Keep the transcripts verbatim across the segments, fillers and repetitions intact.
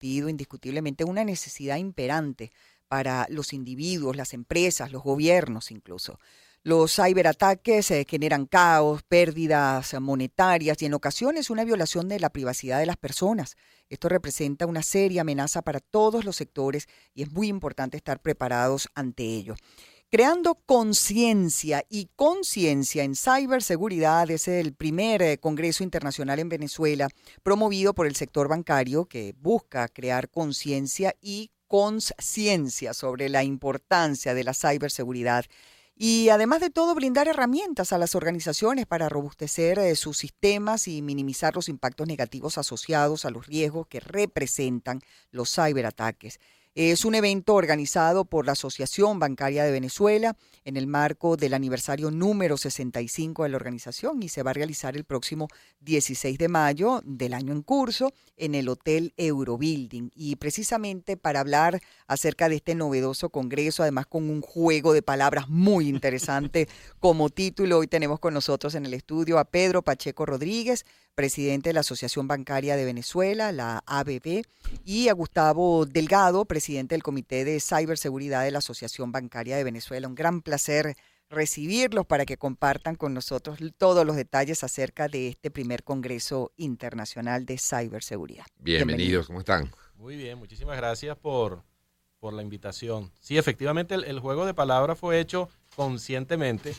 convertido indiscutiblemente en una necesidad imperante para los individuos, las empresas, los gobiernos incluso. Los ciberataques eh, generan caos, pérdidas monetarias y en ocasiones una violación de la privacidad de las personas. Esto representa una seria amenaza para todos los sectores y es muy importante estar preparados ante ello. Creando conciencia y conciencia en ciberseguridad es el primer eh, Congreso Internacional en Venezuela promovido por el sector bancario que busca crear conciencia y conciencia sobre la importancia de la ciberseguridad. Y además de todo, brindar herramientas a las organizaciones para robustecer eh, sus sistemas y minimizar los impactos negativos asociados a los riesgos que representan los ciberataques. Es un evento organizado por la Asociación Bancaria de Venezuela en el marco del aniversario número sesenta y cinco de la organización y se va a realizar el próximo dieciséis de mayo del año en curso en el Hotel Eurobuilding. Y precisamente para hablar acerca de este novedoso congreso, además con un juego de palabras muy interesante como título, hoy tenemos con nosotros en el estudio a Pedro Pacheco Rodríguez, presidente de la Asociación Bancaria de Venezuela, la A B V, y a Gustavo Delgado, presidente del Comité de Ciberseguridad de la Asociación Bancaria de Venezuela. Un gran placer recibirlos para que compartan con nosotros todos los detalles acerca de este primer Congreso Internacional de Ciberseguridad. Bienvenidos, Bienvenidos. ¿Cómo están? Muy bien, muchísimas gracias por, por la invitación. Sí, efectivamente el, el juego de palabras fue hecho conscientemente.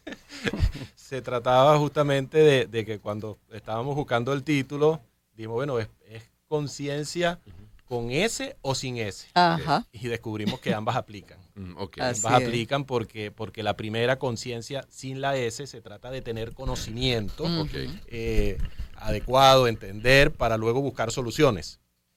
Se trataba justamente de, de que cuando estábamos buscando el título, dijimos, bueno, es, es conciencia con S o sin S. Ajá. Y descubrimos que ambas aplican. Mm, okay. Ambas Así aplican porque, porque la primera conciencia sin la S se trata de tener conocimiento Uh-huh. Okay. eh, adecuado, entender, para luego buscar soluciones.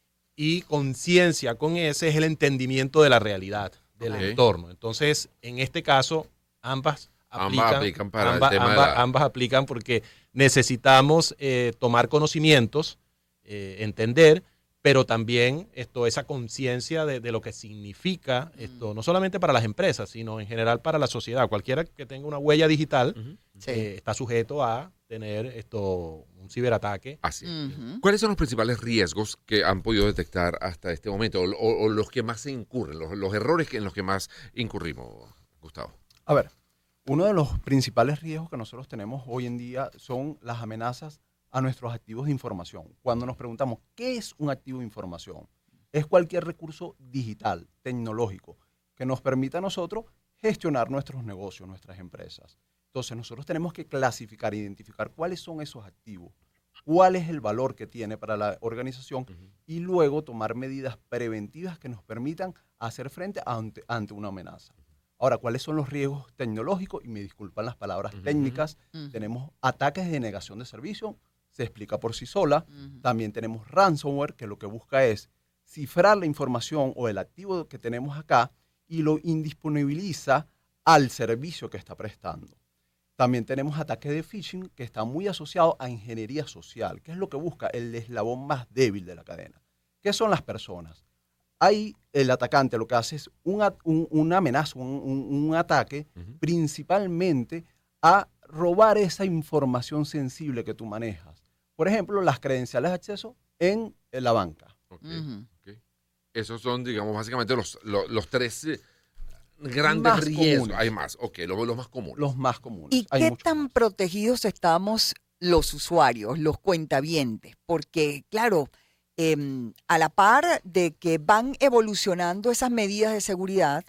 Y conciencia con S es el entendimiento de la realidad, del Okay. entorno. Entonces, en este caso, ambas aplican, ambas aplican para ambas, el tema ambas, de la... ambas aplican porque necesitamos eh, tomar conocimientos, eh, entender, pero también esto, esa conciencia de, de lo que significa esto, no solamente para las empresas, sino en general para la sociedad. Cualquiera que tenga una huella digital Uh-huh. Sí. eh, está sujeto a tener esto, un ciberataque. Así. Uh-huh. ¿Cuáles son los principales riesgos que han podido detectar hasta este momento o, o, o los que más se incurren, los, los errores que, en los que más incurrimos, Gustavo? A ver, uno de los principales riesgos que nosotros tenemos hoy en día son las amenazas a nuestros activos de información. Cuando nos preguntamos, ¿qué es un activo de información? Es cualquier recurso digital, tecnológico, que nos permita a nosotros gestionar nuestros negocios, nuestras empresas. Entonces, nosotros tenemos que clasificar, identificar cuáles son esos activos, cuál es el valor que tiene para la organización uh-huh. y luego tomar medidas preventivas que nos permitan hacer frente ante, ante una amenaza. Ahora, ¿cuáles son los riesgos tecnológicos? Y me disculpan las palabras uh-huh. técnicas. Uh-huh. Tenemos ataques de negación de servicio, se explica por sí sola. Uh-huh. También tenemos ransomware, que lo que busca es cifrar la información o el activo que tenemos acá y lo indisponibiliza al servicio que está prestando. También tenemos ataques de phishing, que está muy asociado a ingeniería social, que es lo que busca el eslabón más débil de la cadena. ¿Qué son las personas? Ahí el atacante lo que hace es una, un, una amenaza, un, un, un ataque uh-huh. principalmente a robar esa información sensible que tú manejas. Por ejemplo, las credenciales de acceso en, en la banca. Okay, uh-huh. okay. Esos son, digamos, básicamente los, los, los tres eh, grandes más riesgos. comunes. Hay más, ok, los, los más comunes. Los más comunes. ¿Y Hay qué tan más. protegidos estamos los usuarios, los cuentavientes? Porque, claro, eh, a la par de que van evolucionando esas medidas de seguridad,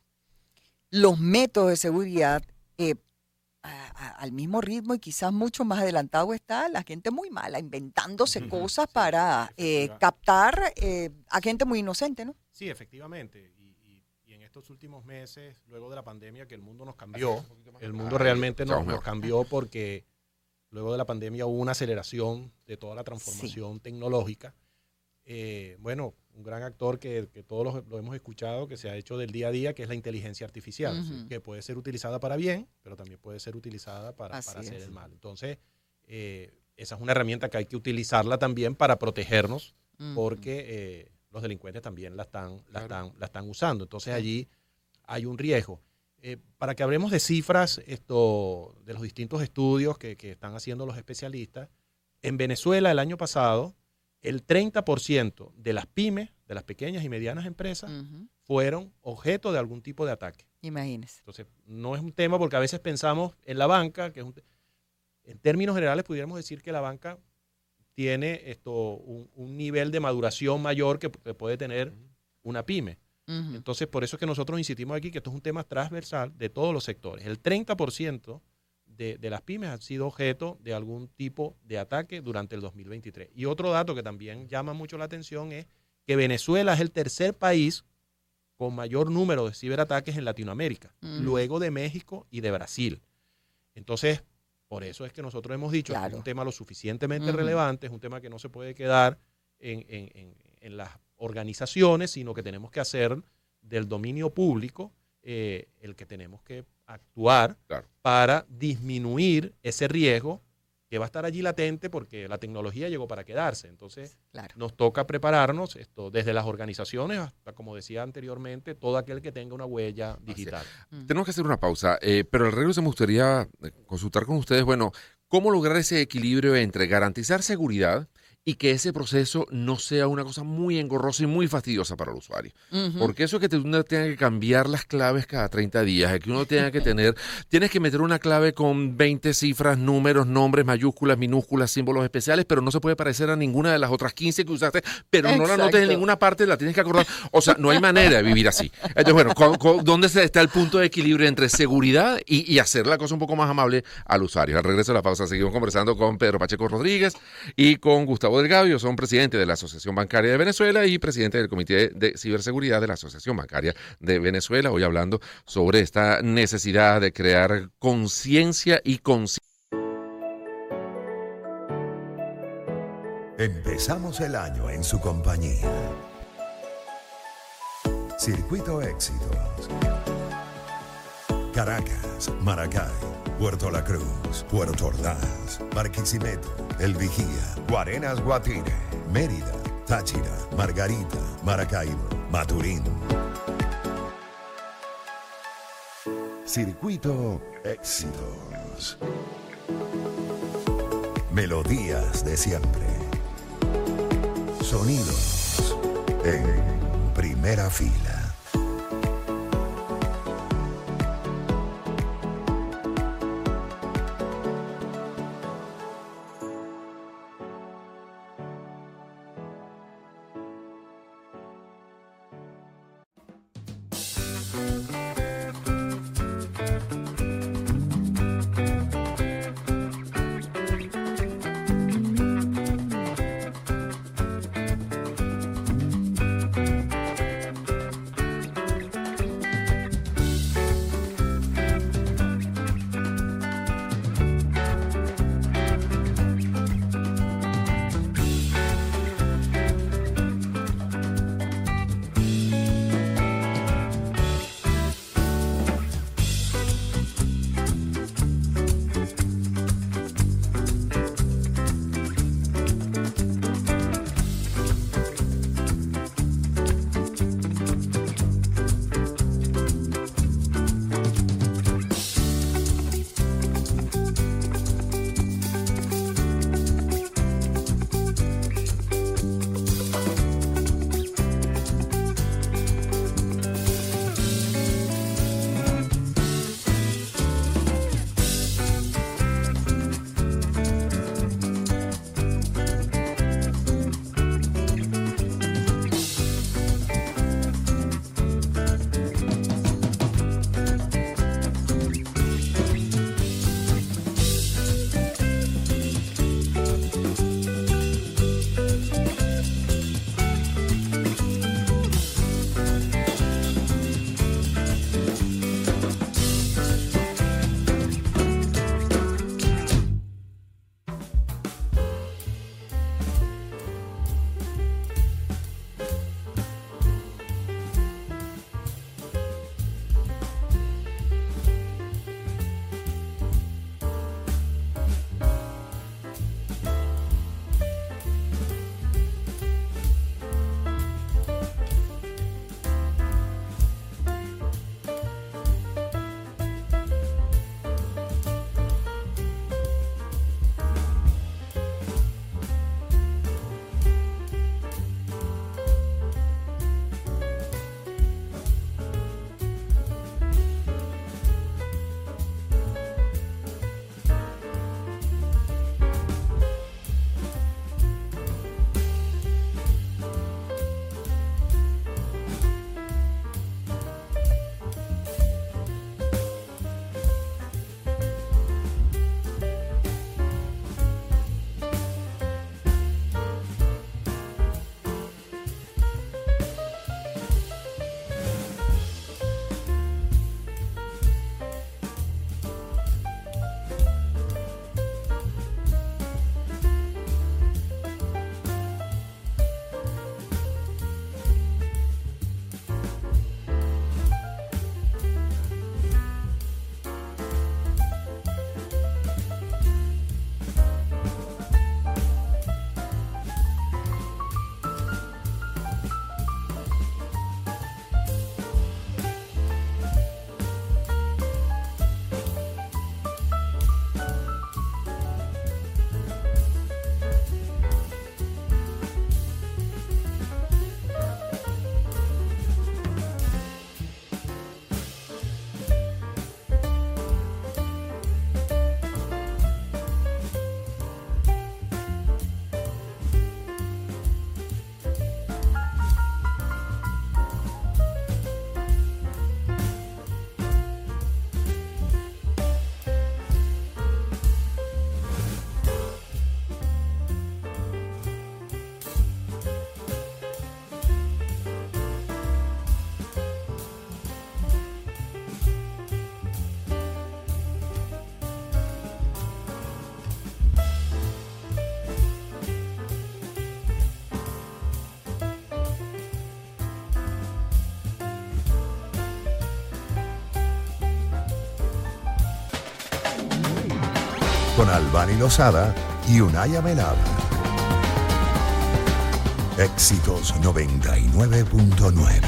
los métodos de seguridad, eh, a, a, al mismo ritmo y quizás mucho más adelantado está la gente muy mala, inventándose uh-huh. cosas sí, para eh, captar eh, a gente muy inocente, ¿no? Sí, efectivamente. En estos últimos meses, luego de la pandemia, que el mundo nos cambió, el mundo realmente nos, nos cambió porque luego de la pandemia hubo una aceleración de toda la transformación sí. tecnológica. Eh, bueno, un gran actor que, que todos lo, lo hemos escuchado, que se ha hecho del día a día, que es la inteligencia artificial, uh-huh. ¿sí? que puede ser utilizada para bien, pero también puede ser utilizada para, para hacer el mal. Entonces, eh, esa es una herramienta que hay que utilizarla también para protegernos, uh-huh. porque... Eh, los delincuentes también la están, la, claro. están, la están usando. Entonces allí hay un riesgo. Eh, para que hablemos de cifras esto, de los distintos estudios que, que están haciendo los especialistas, en Venezuela el año pasado el treinta por ciento de las pymes, de las pequeñas y medianas empresas, uh-huh. fueron objeto de algún tipo de ataque. Imagínese. Entonces, no es un tema porque a veces pensamos en la banca, que es un te- en términos generales pudiéramos decir que la banca tiene esto un, un nivel de maduración mayor que, que puede tener una pyme. Uh-huh. Entonces, por eso es que nosotros insistimos aquí que esto es un tema transversal de todos los sectores. El treinta por ciento de, de las pymes han sido objeto de algún tipo de ataque durante el dos mil veintitrés. Y otro dato que también llama mucho la atención es que Venezuela es el tercer país con mayor número de ciberataques en Latinoamérica, uh-huh. luego de México y de Brasil. Entonces, por eso es que nosotros hemos dicho claro. que es un tema lo suficientemente uh-huh. relevante, es un tema que no se puede quedar en, en, en, en las organizaciones, sino que tenemos que hacer del dominio público eh, el que tenemos que actuar claro. para disminuir ese riesgo que va a estar allí latente porque la tecnología llegó para quedarse. Entonces, claro. nos toca prepararnos esto desde las organizaciones hasta, como decía anteriormente, todo aquel que tenga una huella digital. Mm. Tenemos que hacer una pausa, eh, pero al regreso me gustaría consultar con ustedes, bueno, cómo lograr ese equilibrio entre garantizar seguridad y que ese proceso no sea una cosa muy engorrosa y muy fastidiosa para el usuario. Uh-huh. Porque eso es que uno tenga que cambiar las claves cada treinta días, es que uno tenga que tener, tienes que meter una clave con veinte cifras, números, nombres, mayúsculas, minúsculas, símbolos especiales, pero no se puede parecer a ninguna de las otras quince que usaste, pero Exacto. no la notes en ninguna parte, la tienes que acordar. O sea, no hay manera de vivir así. Entonces, bueno, ¿con, con, ¿dónde está el punto de equilibrio entre seguridad y, y hacer la cosa un poco más amable al usuario? Al regreso de la pausa seguimos conversando con Pedro Pacheco Rodríguez y con Gustavo Delgado. Ellos son presidente de la Asociación Bancaria de Venezuela y presidente del Comité de Ciberseguridad de la Asociación Bancaria de Venezuela. Hoy hablando sobre esta necesidad de crear conciencia y conciencia. Empezamos el año en su compañía. Circuito Éxitos. Caracas, Maracay, Puerto La Cruz, Puerto Ordaz, Barquisimeto, El Vigía, Guarenas, Guatire, Mérida, Táchira, Margarita, Maracaibo, Maturín. Circuito Éxitos. Melodías de siempre. Sonidos en primera fila. con Albany Lozada y Unay Amenábar. Éxitos noventa y nueve punto nueve.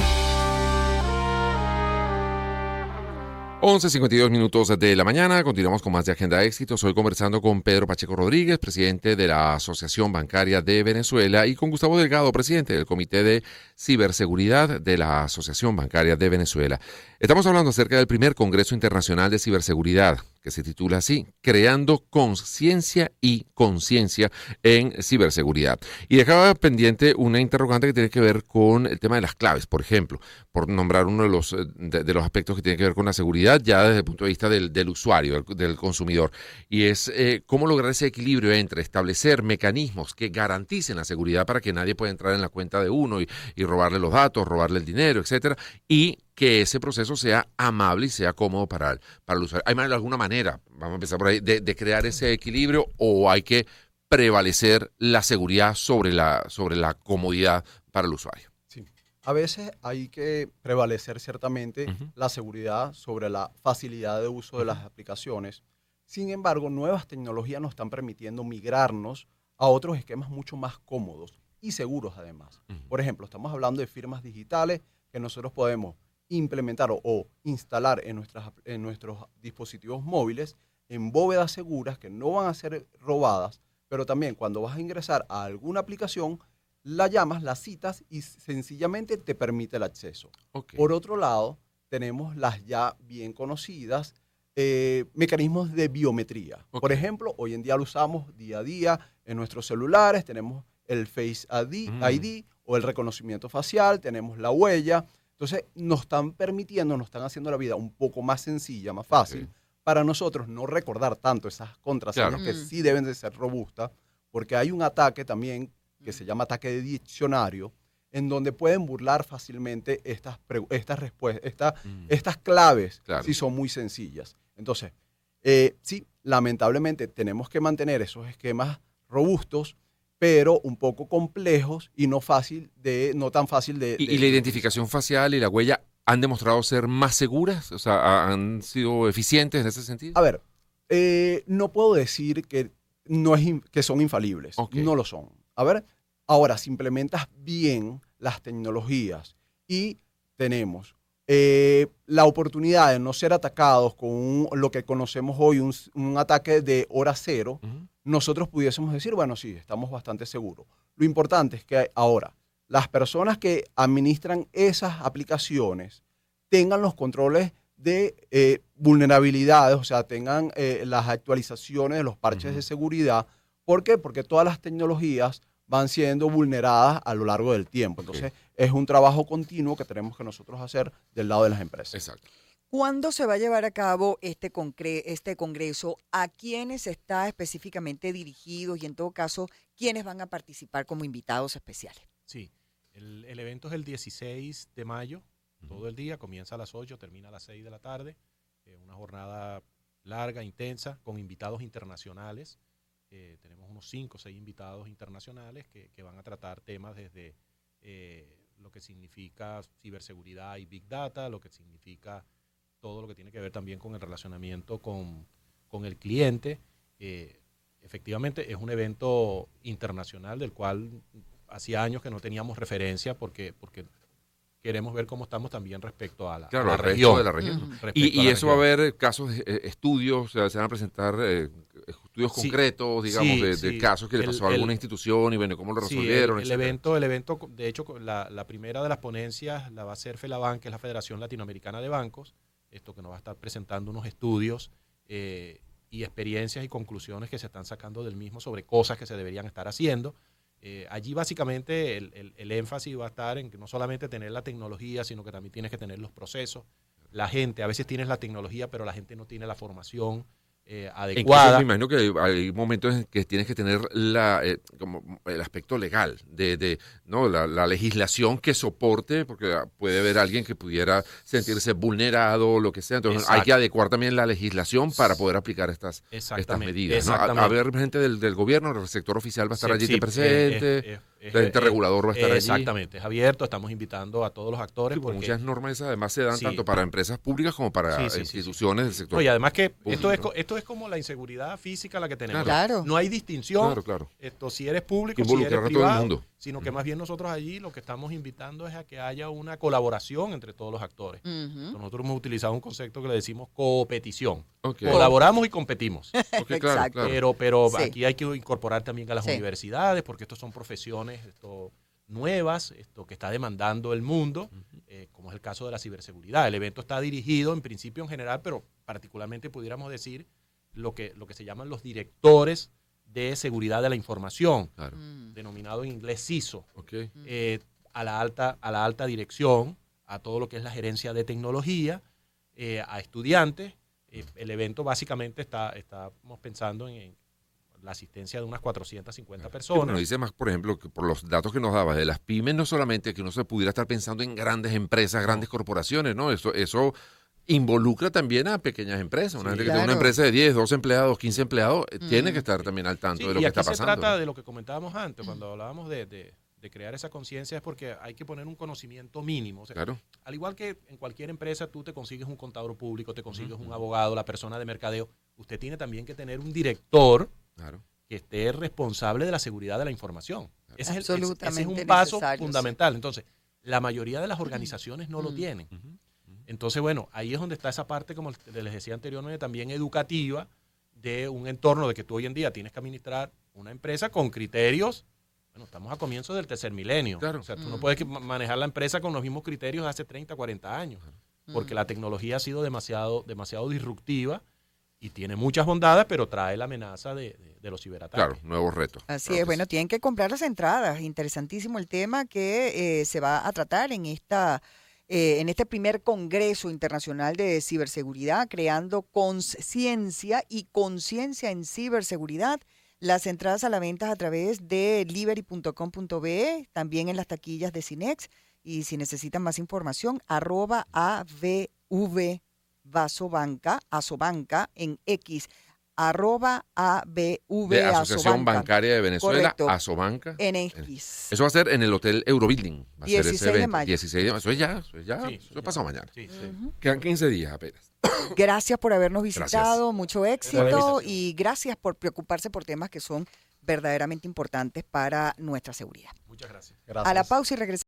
once cincuenta y dos minutos de la mañana, continuamos con más de Agenda Éxitos. Hoy conversando con Pedro Pacheco Rodríguez, presidente de la Asociación Bancaria de Venezuela, y con Gustavo Delgado, presidente del Comité de Ciberseguridad de la Asociación Bancaria de Venezuela. Estamos hablando acerca del primer Congreso Internacional de Ciberseguridad, que se titula así, Creando Conciencia y Conciencia en Ciberseguridad. Y dejaba pendiente una interrogante que tiene que ver con el tema de las claves, por ejemplo, por nombrar uno de los, de, de los aspectos que tiene que ver con la seguridad, ya desde el punto de vista del, del usuario, del, del consumidor. Y es eh, cómo lograr ese equilibrio entre establecer mecanismos que garanticen la seguridad para que nadie pueda entrar en la cuenta de uno y, y robarle los datos, robarle el dinero, etcétera, y que ese proceso sea amable y sea cómodo para el, para el usuario. ¿Hay alguna manera, vamos a empezar por ahí, de, de crear ese equilibrio, o hay que prevalecer la seguridad sobre la, sobre la comodidad para el usuario? Sí. A veces hay que prevalecer ciertamente Uh-huh. la seguridad sobre la facilidad de uso de las aplicaciones. Sin embargo, nuevas tecnologías nos están permitiendo migrarnos a otros esquemas mucho más cómodos y seguros además. Uh-huh. Por ejemplo, estamos hablando de firmas digitales que nosotros podemos implementar o, o instalar en, nuestras, en nuestros dispositivos móviles en bóvedas seguras que no van a ser robadas, pero también cuando vas a ingresar a alguna aplicación, la llamas, la citas y sencillamente te permite el acceso. Okay. Por otro lado, tenemos las ya bien conocidas eh, mecanismos de biometría. Okay. Por ejemplo, hoy en día lo usamos día a día en nuestros celulares, tenemos el Face I D, Mm. I D o el reconocimiento facial, tenemos la huella. Entonces, nos están permitiendo, nos están haciendo la vida un poco más sencilla, más fácil, Okay. para nosotros no recordar tanto esas contraseñas Claro. que Mm. sí deben de ser robustas, porque hay un ataque también que se llama ataque de diccionario, en donde pueden burlar fácilmente estas, pre- estas respuestas, esta- Mm. estas claves, Claro. si son muy sencillas. Entonces, eh, sí, lamentablemente tenemos que mantener esos esquemas robustos, pero un poco complejos y no fácil de, no tan fácil de... ¿Y, de- y la identificación facial y la huella han demostrado ser más seguras? O sea, ¿ha- ¿han sido eficientes en ese sentido? A ver, eh, no puedo decir que, no es in- que son infalibles, Ok. no lo son. A ver, ahora, si implementas bien las tecnologías y tenemos eh, la oportunidad de no ser atacados con un- lo que conocemos hoy, un, un ataque de hora cero, Uh-huh. nosotros pudiésemos decir, bueno, sí, estamos bastante seguros. Lo importante es que ahora las personas que administran esas aplicaciones tengan los controles de eh, vulnerabilidades, o sea, tengan eh, las actualizaciones de los parches Ujú. de seguridad. ¿Por qué? Porque todas las tecnologías van siendo vulneradas a lo largo del tiempo. Entonces, es un trabajo continuo que tenemos que nosotros hacer del lado de las empresas. Exacto. ¿Cuándo se va a llevar a cabo este, concre- este congreso? ¿A quiénes está específicamente dirigido? Y en todo caso, ¿quiénes van a participar como invitados especiales? Sí, el, el evento es el dieciséis de mayo, todo el día, comienza a las ocho, termina a las seis de la tarde. Eh, una jornada larga, intensa, con invitados internacionales. Eh, tenemos unos cinco o seis invitados internacionales que, que van a tratar temas desde eh, lo que significa ciberseguridad y Big Data, lo que significa todo lo que tiene que ver también con el relacionamiento con, con el cliente. Eh, efectivamente, es un evento internacional del cual hacía años que no teníamos referencia porque, porque queremos ver cómo estamos también respecto a la, Claro, a la al resto región. de la región. Ujú. Respecto Y, a y la eso va a región. haber casos, de eh, estudios, o sea, se van a presentar eh, estudios Sí. concretos, digamos, Sí, de, de sí. casos que le El- pasó a alguna el- institución y bueno, cómo lo Sí, resolvieron. el, el etcétera. evento, el evento, de hecho, la, la primera de las ponencias la va a hacer FELABAN, que es la Federación Latinoamericana de Bancos, esto que nos va a estar presentando unos estudios eh, y experiencias y conclusiones que se están sacando del mismo sobre cosas que se deberían estar haciendo. Eh, allí básicamente el, el, el énfasis va a estar en que no solamente tener la tecnología, sino que también tienes que tener los procesos. La gente, a veces tienes la tecnología, pero la gente no tiene la formación eh, Incluso adecuada. me imagino que hay, hay momentos en que tienes que tener la, eh, como el aspecto legal, de, de no la, la legislación que soporte, porque puede haber alguien que pudiera sentirse vulnerado o lo que sea. Entonces hay Exacto. que adecuar también la legislación para poder aplicar estas, estas Exactamente, medidas. ¿no? A, exactamente. a ver gente del, del gobierno, el sector oficial va a estar Sí, allí sí, presente. eh, eh, El ente regulador va a estar eh, allí. Exactamente, es abierto, estamos invitando a todos los actores. Sí, porque porque muchas normas además se dan sí. tanto para empresas públicas como para Sí, sí, sí, instituciones sí. del sector. No, y además que público, esto es, ¿no? co- esto es como la inseguridad física la que tenemos. Claro. No hay distinción. Claro, claro. Esto, si eres público, si Involucrar eres a todo el privado, mundo. sino que más bien nosotros allí lo que estamos invitando es a que haya una colaboración entre todos los actores. Ujú. Nosotros hemos utilizado un concepto que le decimos competición. Ok. Colaboramos y competimos. Ok, claro, Exacto. claro. Pero, pero Sí. aquí hay que incorporar también a las Sí. universidades, porque estos son profesiones esto, nuevas, esto que está demandando el mundo, eh, como es el caso de la ciberseguridad. El evento está dirigido en principio en general, pero particularmente pudiéramos decir lo que, lo que se llaman los directores de seguridad de la información, Claro. Mm. denominado en inglés C I S O, Ok. eh, a, la alta, a la alta dirección, a todo lo que es la gerencia de tecnología, eh, a estudiantes. Eh, el evento básicamente está, estamos pensando en, en la asistencia de unas cuatrocientas cincuenta Sí, personas. bueno, dice más, por ejemplo, que por los datos que nos dabas de las pymes, no solamente que uno se pudiera estar pensando en grandes empresas, grandes corporaciones, ¿no? Eso, eso involucra también a pequeñas empresas. Una Sí. gente que tiene una Claro. empresa de diez, doce empleados, quince empleados, eh, tiene Mm. que estar también al tanto Sí, de lo y que aquí está pasando. se trata ¿no? de lo que comentábamos antes, cuando hablábamos de, de- de crear esa conciencia, es porque hay que poner un conocimiento mínimo. O sea, Claro. al igual que en cualquier empresa, tú te consigues un contador público, te consigues un abogado, la persona de mercadeo, usted tiene también que tener un director Claro. que esté responsable de la seguridad de la información. Ese es, el- ese- ese es Absolutamente un paso necesario, fundamental. Entonces, la mayoría de las organizaciones no lo Mm. tienen. Ujú. Entonces, bueno, ahí es donde está esa parte, como les decía anteriormente, también educativa, de un entorno de que tú hoy en día tienes que administrar una empresa con criterios. Bueno, estamos a comienzos del tercer milenio. Claro. O sea, tú no Mm. puedes que ma- manejar la empresa con los mismos criterios de hace treinta, cuarenta años, porque Mm. la tecnología ha sido demasiado, demasiado disruptiva y tiene muchas bondades, pero trae la amenaza de, de- de los ciberataques. Claro, nuevos retos. Así Claro es, que bueno, sí. tienen que comprar las entradas. Interesantísimo el tema que eh, se va a tratar en esta eh, en este primer Congreso Internacional de Ciberseguridad, creando conciencia y conciencia en ciberseguridad. Las entradas a la venta a través de liberi punto com punto be, también en las taquillas de Cinex. Y si necesitan más información, arroba A V V Vasobanca, Asobanca en X, arroba A V V De Asociación Asobanca. Bancaria de Venezuela, Correcto. Asobanca. En X. Eso va a ser en el Hotel Eurobuilding. Va a ser ese dieciséis de evento. mayo. dieciséis de mayo. Eso es ya, eso es ya. Sí, eso es pasado mañana. Sí, sí. Ujú. Quedan quince días apenas. Gracias por habernos visitado, mucho Gracias por la éxito invitación. y gracias por preocuparse por temas que son verdaderamente importantes para nuestra seguridad. Muchas gracias. Gracias. A la pausa y regresamos.